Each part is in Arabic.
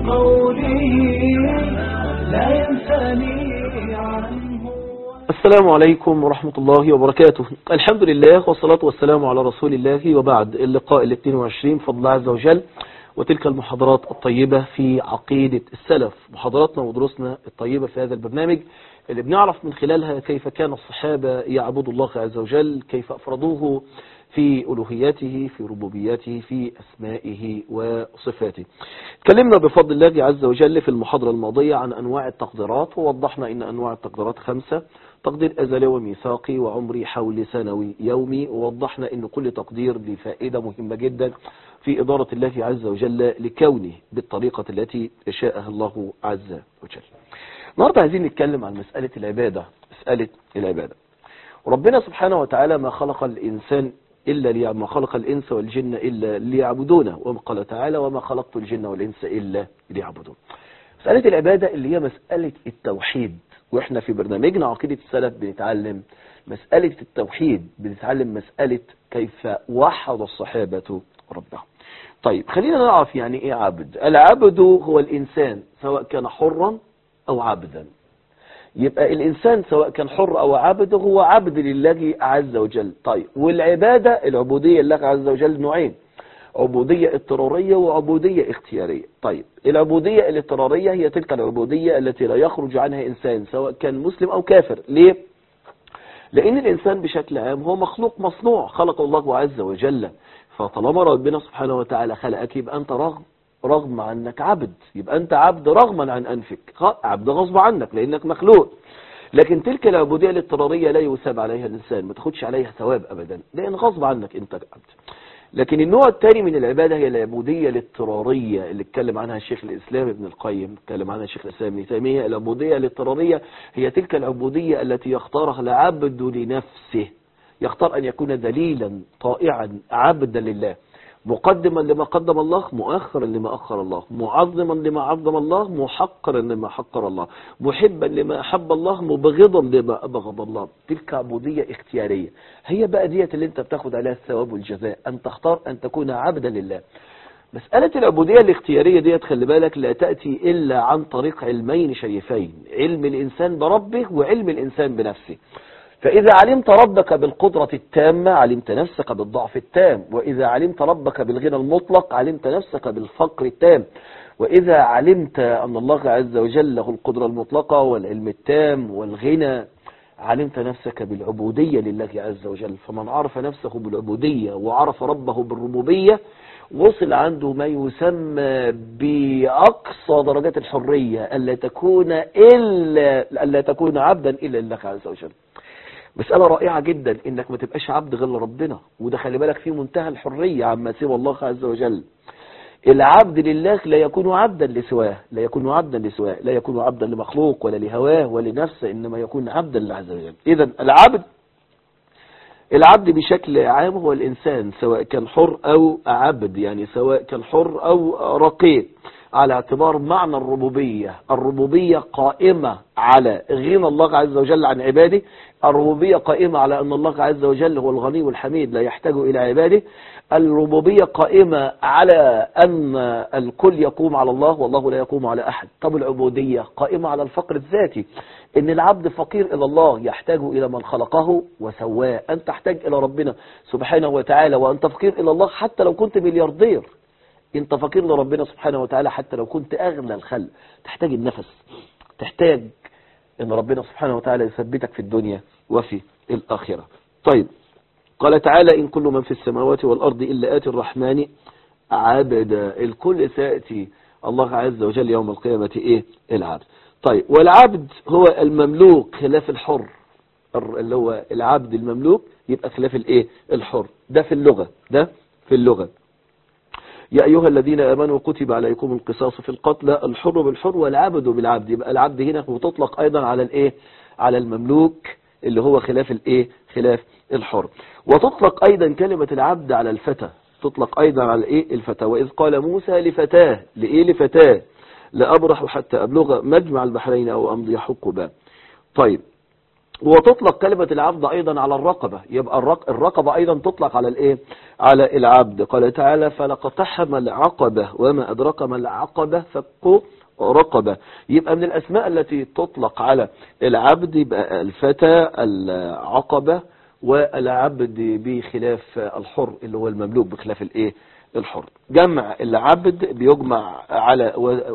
قوله لا ينساني عنه. السلام عليكم ورحمة الله وبركاته. الحمد لله والصلاة والسلام على رسول الله، وبعد. اللقاء 22 فضل الله عز وجل، وتلك المحاضرات الطيبة في عقيدة السلف، محاضراتنا ودروسنا الطيبة في هذا البرنامج اللي بنعرف من خلالها كيف كان الصحابة يعبدوا الله عز وجل، كيف أفرضوه في ألوهياته، في ربوبياته، في أسمائه وصفاته. تكلمنا بفضل الله عز وجل في المحاضرة الماضية عن أنواع التقديرات، ووضحنا أن أنواع التقديرات 5: تقدير أزلي وميثاقي وعمري حولي سنوي يومي. ووضحنا أن كل تقدير بفائدة مهمة جدا في إدارة الله عز وجل لكونه بالطريقة التي شاءها الله عز وجل. النهارده عايزين نتكلم عن مسألة العبادة. مسألة العبادة، وربنا سبحانه وتعالى ما خلق الإنس والجن إلا ليعبدونه، وقال تعالى وما خلقت الجن والإنس إلا ليعبدون. مسألة العبادة اللي هي مسألة التوحيد، وإحنا في برنامجنا عقيدة السلف بنتعلم مسألة التوحيد، بنتعلم مسألة كيف وحد الصحابة ربهم. طيب خلينا نعرف يعني إيه عبد. العبد هو الإنسان سواء كان حرا أو عبدا. يبقى الإنسان سواء كان حر أو عبد هو عبد لله عز وجل. طيب والعبادة، العبودية لله عز وجل نوعين: عبودية اضطرارية وعبودية اختيارية. طيب العبودية الاضطرارية هي تلك العبودية التي لا يخرج عنها إنسان سواء كان مسلم أو كافر. ليه؟ لأن الإنسان بشكل عام هو مخلوق مصنوع، خلق الله عز وجل. فطالما ربنا سبحانه وتعالى خلقك يبقى أنت رغم عنك عبد، يبقى أنت عبد رغما عن أنفك، عبد غصب عنك لأنك مخلوق. لكن تلك العبودية الاضطرارية لا يثاب عليها الإنسان، ما تاخدش عليها ثواب أبدا لأن غصب عنك أنت عبد. لكن النوع الثاني من العبادة هي العبودية الاضطرارية اللي اتكلم عنها الشيخ الإسلام ابن القيم، اتكلم عنها الشيخ الإسلام ابن تيمية. العبودية الاضطرارية هي تلك العبودية التي يختارها العبد لنفسه، يختار أن يكون ذليلا طائعا عبدا لله، مقدما لما قدم الله، مؤخرا لما أخر الله، معظما لما عظم الله، محقرا لما حقر الله، محبا لما أحب الله، مبغضا لما أبغض الله. تلك عبودية اختيارية، هي بقى ديت اللي انت بتاخد عليها الثواب والجزاء، أن تختار أن تكون عبدا لله. مسألة العبودية الاختيارية ديت خلي بالك لا تأتي إلا عن طريق علمين شريفين: علم الإنسان بربه وعلم الإنسان بنفسه. فإذا علمت ربك بالقدرة التامة علمت نفسك بالضعف التام، وإذا علمت ربك بالغنى المطلق علمت نفسك بالفقر التام، وإذا علمت أن الله عز وجل له القدرة المطلقة والعلم التام والغنى علمت نفسك بالعبودية لله عز وجل. فمن عرف نفسه بالعبودية وعرف ربه بالربوبية وصل عنده ما يسمى بأقصى درجات الحرية، ألا تكون عبدا إلا لله عز وجل. مسألة رائعة جدا انك ما تبقاش عبد غير ربنا، وده خلي بالك فيه منتهى الحرية عما سوى الله عز وجل. العبد لله لا يكون عبدا لسواه، لا يكون عبدا لمخلوق ولا لهواه ولا لنفسه، انما يكون عبدا لله عز وجل. اذا العبد بشكل عام هو الانسان سواء كان حر او عبد، يعني سواء كان حر او رقيق، على اعتبار معنى الربوبية قائمة على غنى الله عز وجل عن عباده، الربوبية قائمة على أن الله عز وجل هو الغني والحميد لا يحتاج إلى عباده، الربوبية قائمة على أن الكل يقوم على الله والله لا يقوم على أحد. طب العبودية قائمة على الفقر الذاتي، إن العبد فقير إلى الله يحتاج إلى من خلقه وسواه. أنت تحتاج إلى ربنا سبحانه وتعالى وأنت فقير إلى الله، حتى لو كنت ملياردير انت فقير لربنا سبحانه وتعالى، حتى لو كنت اغنى الخلق. تحتاج النفس، تحتاج ان ربنا سبحانه وتعالى يثبتك في الدنيا وفي الاخرة. طيب قال تعالى ان كل من في السماوات والارض الا اتي الرحمن عبدا. الكل سيأتي الله عز وجل يوم القيامة العبد. طيب والعبد هو المملوك خلاف الحر، اللي هو العبد المملوك يبقى خلاف الحر. ده في اللغة. يا أيها الذين آمنوا كتب عليكم القصاص في القتلى، الحر بالحر والعبد بالعبد. يبقى العبد هنا بتطلق أيضا على المملوك اللي هو خلاف خلاف الحر. وتطلق أيضا كلمة العبد على الفتى، تطلق أيضا على الفتى. وإذ قال موسى لفتاه، لفتاه لأبرح حتى أبلغ مجمع البحرين أو أمضي حقبا. طيب وتطلق كلمة العبد أيضا على الرقبة، يبقى الرقبة أيضا تطلق على الإيه؟ على العبد. قال تعالى فلقتحم العقبة وما أدرك ما العقبة فك رقبة. يبقى من الأسماء التي تطلق على العبد يبقى الفتى، العقبة، والعبد بخلاف الحر اللي هو المملوك بخلاف الإيه؟ الحر. جمع العبد بيجمع على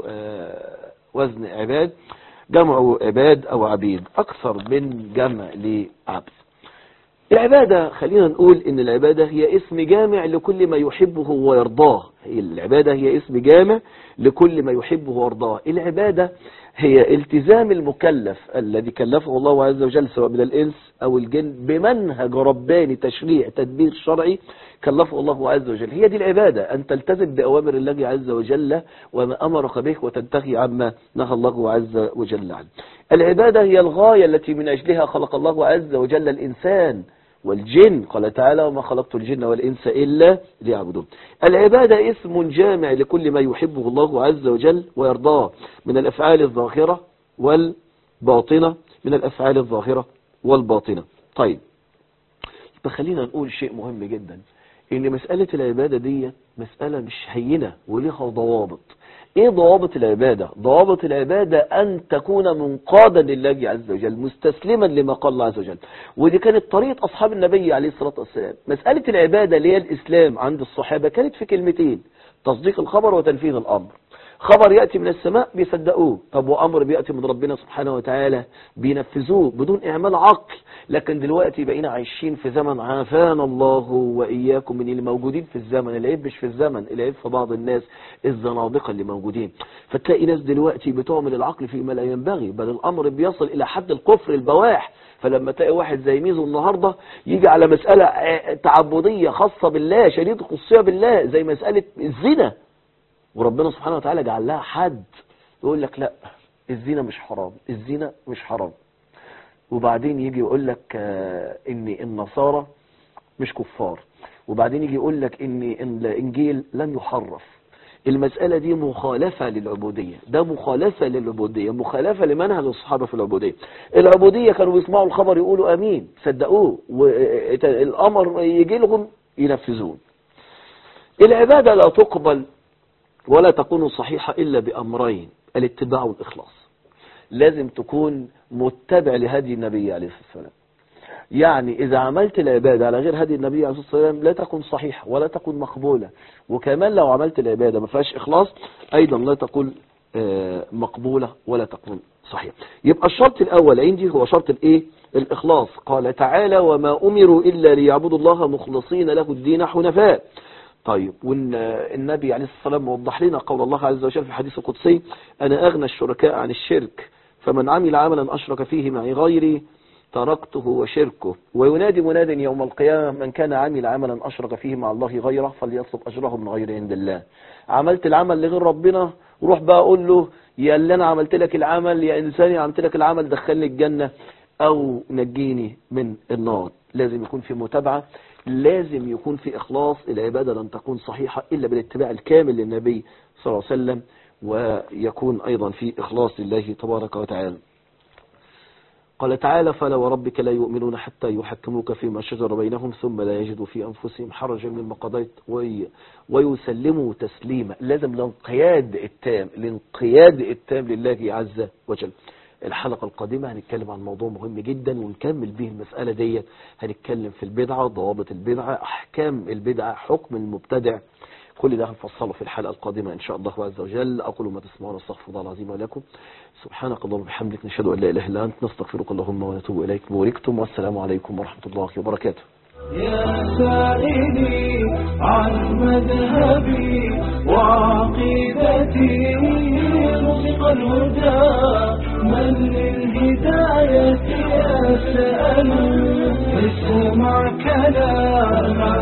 وزن عباد، جمع عباد أو عبيد أكثر من جمع لعبد. العبادة خلينا نقول إن العبادة هي اسم جامع لكل ما يحبه ويرضاه. العبادة هي اسم جامع لكل ما يحبه ويرضاه. العبادة هي التزام المكلف الذي كلفه الله عز وجل سواء من الإنس أو الجن بمنهج رباني تشريع تدبير شرعي كلفه الله عز وجل. هي دي العبادة، أن تلتزم بأوامر الله عز وجل وما أمرك به وتنتهي عما نهى الله عز وجل عنه. العبادة هي الغاية التي من أجلها خلق الله عز وجل الإنسان والجن. قال تعالى وما خلقت الجن والإنس إلا ليعبدون. العبادة اسم جامع لكل ما يحبه الله عز وجل ويرضاه من الأفعال الظاهرة والباطنة، من الأفعال الظاهرة والباطنة. طيب فخلينا نقول شيء مهم جدا، إن مسألة العبادة دي مسألة مش هينة وليها ضوابط. ايه ضوابط العبادة؟ ضوابط العبادة ان تكون منقادا لله عز وجل مستسلما لما قال الله عز وجل. ودي كانت طريقة اصحاب النبي عليه الصلاة والسلام. مسألة العبادة اللي هي الاسلام عند الصحابة كانت في كلمتين: تصديق الخبر وتنفيذ الامر. خبر يأتي من السماء بيصدقوه، طب وأمر بيأتي من ربنا سبحانه وتعالى بينفذوه بدون إعمال عقل. لكن دلوقتي بقينا عايشين في زمن عافانا الله وإياكم من اللي موجودين في الزمن. العيب مش في الزمن، العيب في بعض الناس الزنادقة اللي موجودين. فتلاقي ناس دلوقتي بتعمل العقل فيما لا ينبغي، بل الأمر بيصل إلى حد الكفر البواح. فلما تلاقي واحد زي ميزو النهاردة يجي على مسألة تعبدية خاصة بالله شديد خصوصية بالله زي مسألة الزنا، وربنا سبحانه وتعالى جعل لها حد، يقول لك لا الزنا مش حرام، الزنا مش حرام. وبعدين يجي يقول لك ان النصارى مش كفار، وبعدين يجي يقول لك ان الانجيل لم يحرف. المسألة دي مخالفة للعبودية، ده مخالفة للعبودية، مخالفة لمنهج الصحابة في العبودية. العبودية كانوا بيسمعوا الخبر يقولوا امين صدقوه، والامر يجي لهم ينفذون. العبادة لا تقبل ولا تكون صحيحة إلا بأمرين: الاتباع والإخلاص. لازم تكون متبع لهدي النبي عليه الصلاة والسلام. يعني إذا عملت العبادة على غير هدي النبي عليه الصلاة والسلام لا تكون صحيحة ولا تكون مقبولة. وكمان لو عملت العبادة ما فيهاش إخلاص أيضا لا تكون مقبولة ولا تكون صحيحة. يبقى الشرط الأول عندي هو شرط الإيه؟ الإخلاص. قال تعالى وما أمروا إلا ليعبدوا الله مخلصين له الدين حنفاء. طيب والنبي عليه الصلاة والسلام وضح لنا قول الله عز وجل في الحديث القدسي: أنا أغنى الشركاء عن الشرك، فمن عمل عملا أشرك فيه معي غيري تركته وشركه. وينادي مناد يوم القيامة: من كان عمل عملا أشرك فيه مع الله غيره فليطلب أجره من غير عند الله. عملت العمل لغير ربنا وروح بقى أقول له: يا اللي أنا عملت لك العمل، يا إنساني عملت لك العمل دخلني الجنة أو نجيني من النار. لازم يكون في متابعة، لازم يكون في إخلاص. العبادة لن تكون صحيحة إلا بالاتباع الكامل للنبي صلى الله عليه وسلم، ويكون أيضا في إخلاص لله تبارك وتعالى. قال تعالى فلا وربك لا يؤمنون حتى يحكموك فيما شجر بينهم ثم لا يجدوا في أنفسهم حرجا مما قضيت ويسلموا تسليما. لازم الانقياد التام لله عز وجل. الحلقة القادمة هنتكلم عن موضوع مهم جدا ونكمل به المسألة دي. هنتكلم في البدعة، ضوابط البدعة، أحكام البدعة، حكم المبتدع. كل ده هنفصله في الحلقة القادمة إن شاء الله عز وجل. أقول ما تسمعون استغفر الله العظيم ولكم. سبحانك اللهم وبحمدك نشهد أن لا إله إلا أنت نستغفرك اللهم ونتوب إليك. بوركتم والسلام عليكم ورحمة الله وبركاته. يا سائلي عن مذهبي وعقيدتي رزق الهدى من للهداية يسأل اسمع كلام